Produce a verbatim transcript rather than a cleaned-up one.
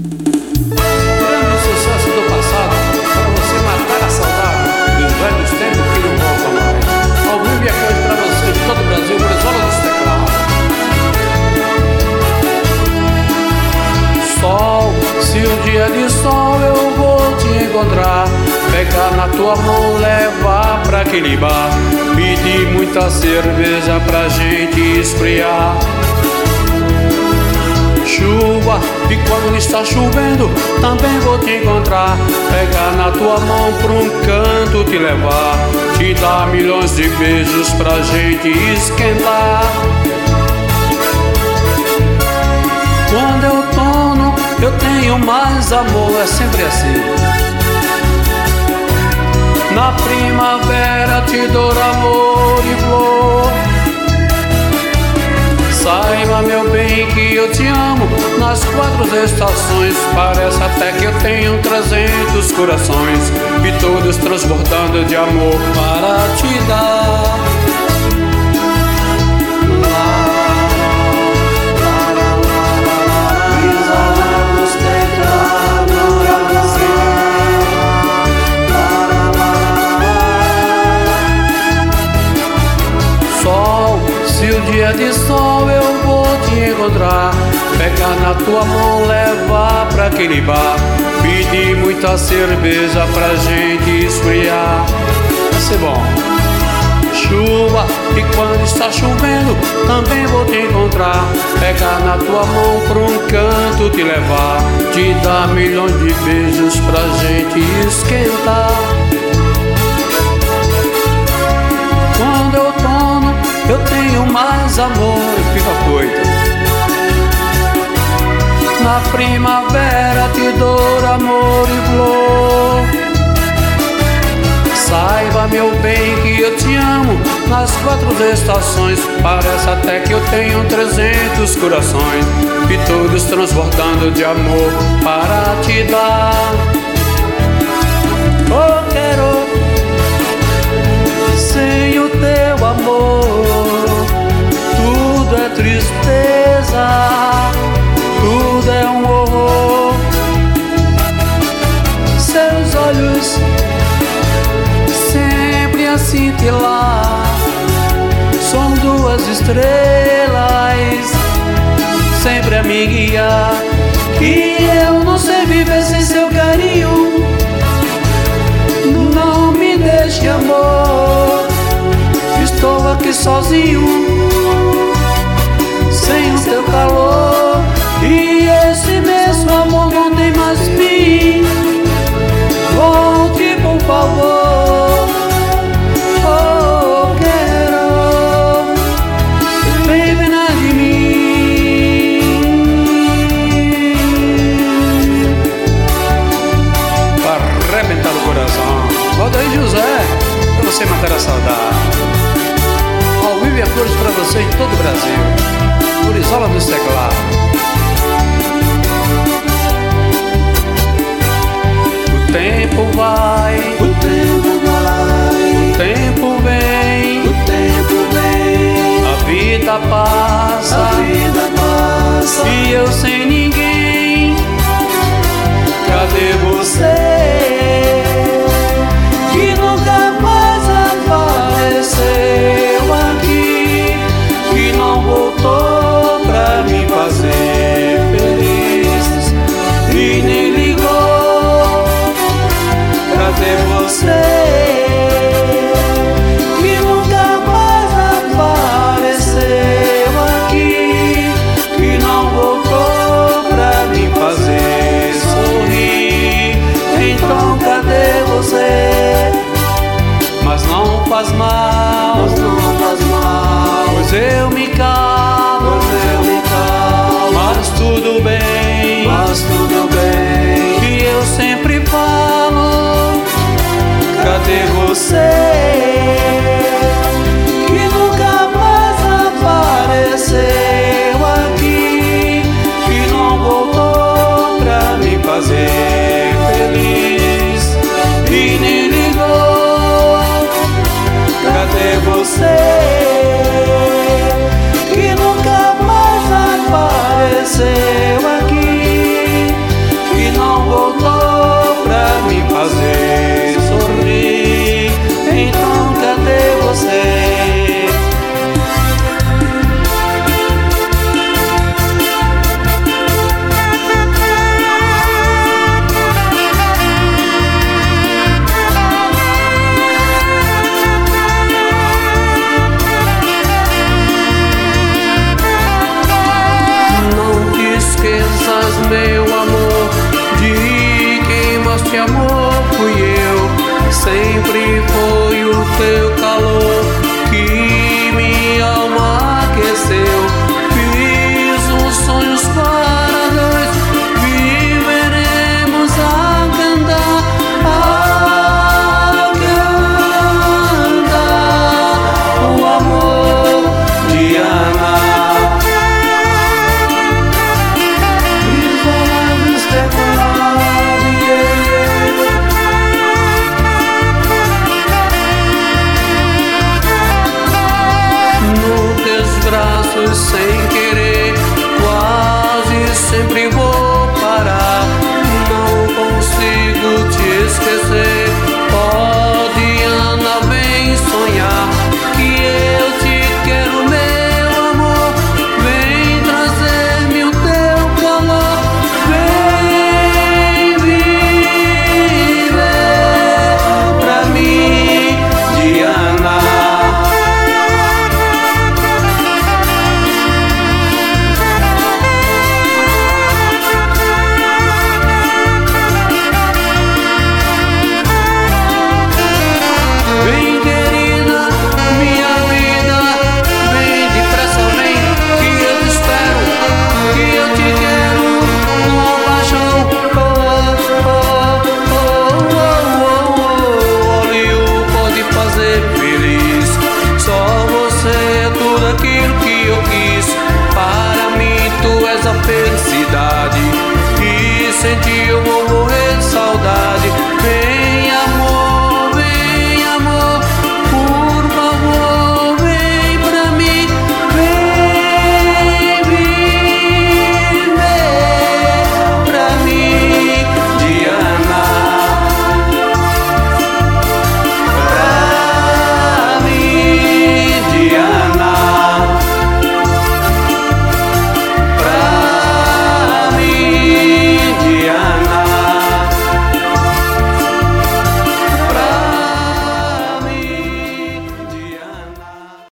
Grande sucesso do passado, para você matar a saudade dos velhos tempos que não voltam mais. Ao vivo e a cores para você de todo o Brasil, Brizola dos teclados. Sol, se o dia de sol eu vou te encontrar, pegar na tua mão, levar pra aquele bar, pedir muita cerveja pra gente esfriar. Chuva, e quando está chovendo, também vou te encontrar, pegar na tua mão pra um canto te levar, te dar milhões de beijos pra gente esquentar. Quando eu outono, eu tenho mais amor, é sempre assim. Na primavera te dou amor e flor. Saiba, meu bem, que eu te amo nas quatro estações. Parece até que eu tenho trezentos corações, e todos transbordando de amor para te dar. Se o dia de sol eu vou te encontrar, pegar na tua mão, levar pra aquele bar, pedir muita cerveja pra gente esfriar. Vai ser bom. Chuva, e quando está chovendo, também vou te encontrar, pegar na tua mão pra um canto te levar, te dar milhões de beijos pra gente esquentar. Quando eu outono, eu tenho mais amor e fica coito. Na primavera te dou amor e flor. Saiba, meu bem, que eu te amo nas quatro estações. Parece até que eu tenho trezentos corações, e todos transbordando de amor para te dar. Oh, quero sem o teu amor, tudo é tristeza, tudo é um horror. Seus olhos sempre a cintilar, são duas estrelas sempre a me guiar. E eu não sei viver sem seu carinho. Não me deixe, amor, estou aqui sozinho, sem o teu calor. E esse mesmo amor não tem mais fim. Volte, por favor. Oh, quero, vem pena de mim. Para arrebentar o coração, Valdeir José, pra você matar a saudade. Ao vivo e a cores pra você em todo o Brasil, Brizola dos teclados. O tempo vai, o tempo vai, o tempo vem, o tempo vem, a vida passa, a vida passa, e eu sem ninguém. Cadê você? Que nunca mais apareceu aqui, que não voltou pra me fazer feliz e nem ligou. Cadê você? Que nunca mais apareceu aqui, que não voltou pra me fazer sorrir. Então cadê você? Mas não faz mal, mas não faz mal, pois eu me calo, pois eu me calo. mas tudo bem, Mas tudo bem, que eu sempre falo. Cadê você? Que nunca mais apareceu aqui, que não voltou pra me fazer feliz e nem ligou. Cadê você? Que nunca mais apareceu aqui, este amor fui eu, sempre foi o teu calor que minha alma aqueceu. Fiz uns sonhos para dois, viveremos a cantar, a cantar o amor de Ana. Braços sem querer, quase sempre vou parar. Não consigo te esquecer. Pode, Ana, vem sonhar que eu te quero, meu amor. Vem trazer-me o teu calor. Vem viver pra mim, Diana. Aquilo que eu quis, para mim tu és a felicidade, e sem ti eu